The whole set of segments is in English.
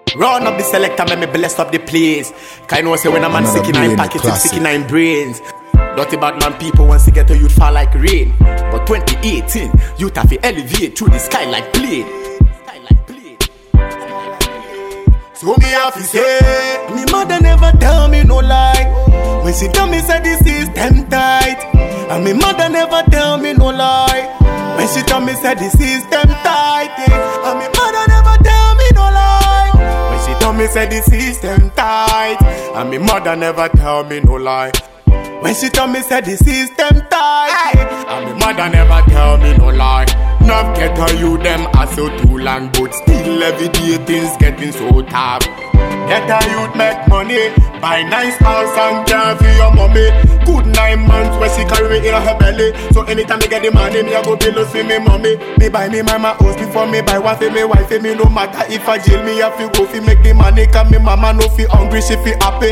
Run up the selector, make me bless up the place. Kind of say when a man sick in nine pockets, him sick in nine brains. Dirty bad man people once you get to youth fall like rain. But 2018, youth have to elevate through the sky like plane. So me have to say, me mother never tell me no lie. When she tell me say the system tight, and me mother never tell me no lie. When she tell me say the system tight, and me mother never tell me no lie. When she tell me say the system tight, and me mother never tell me no lie. When she tell me say the system tight, and me mother never tell me no lie. Not get her you them are so too long, but still every day things getting so tough. Get her youth make money, buy nice house and care for your mommy. Good 9 months where she carry in her belly. So anytime me get the money, me I go below see me mommy. Me buy me mama house before me buy one for me wife. Me no matter if I jail me, I feel go fi make the money. Cause me mama no fi hungry, she fi happy.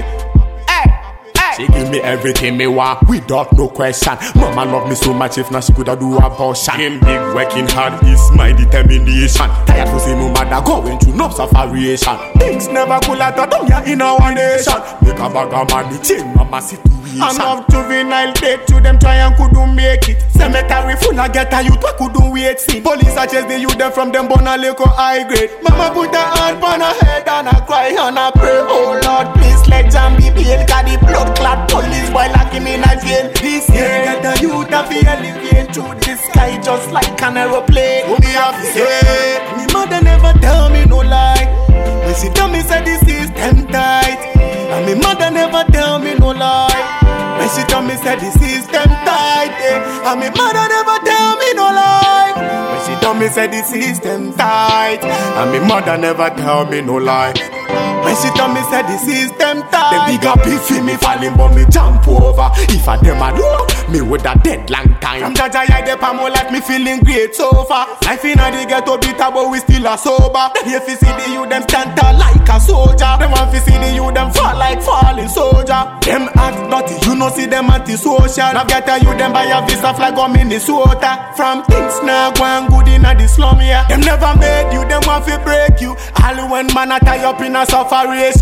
She give me everything me want without no question. Mama love me so much if not she coulda do abortion. Game big working hard is my determination. Tired to see my mother going through no sufferation. Things never cool at all ya in our nation. Make a bag of money change mama situation. Enough juvenile take to them try and couldn't make it. Cemetery full of get a youth what couldn't wait see. Police a chase the youth them from them born a little high grade. Mama put her hand on her head and a cry and a pray. Oh Lord please let Jam be bail. Cause the blood clot police boy lock him in a jail. This year get the youth a feel elevate through the sky just like an aeroplane. So me have to say, me mother never tell me no lie. When she tell me say the system tight, and me mother never tell me no lie. When she tell me say the system tight, and me mother never tell me no lie. When she tell me say the system tight, and me mother never tell me no lie. When she tell me say the system tight, the big up if me falling but me jump over. If I them a know, me would a dead long time. From Jaja I dey more like me feeling great so far. Life inna the ghetto bitter but we still a sober. If you see the youth them stand tall like a soldier. Them want to see the youth them fall like falling soldier. Them act dirty, you know see them anti-social. Now get a youth them buy a visa flag on Minnesota. From things now going good inna the slum here. Them never made you, them want to break you. All when man a tie up in a sufferation.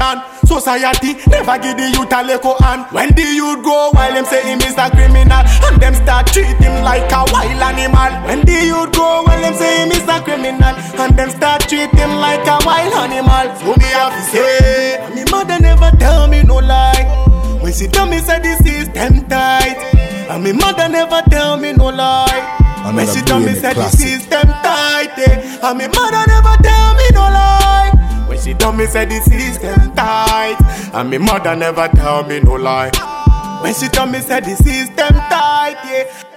Society never give the youth a leko hand. When the youth go while them say him is a criminal, and them start treat him like a wild animal. When the youth go while them say him is a criminal, and them start treat him like a wild animal. So me have to say, me mother never tell me no lie. When she tell me say the system tight, and me mother never tell me no lie. When she tell me say the system tight, and me mother never tell me no lie. When she tell me say the system tight, and me mother never tell me no lie. When she tell me say the system tight,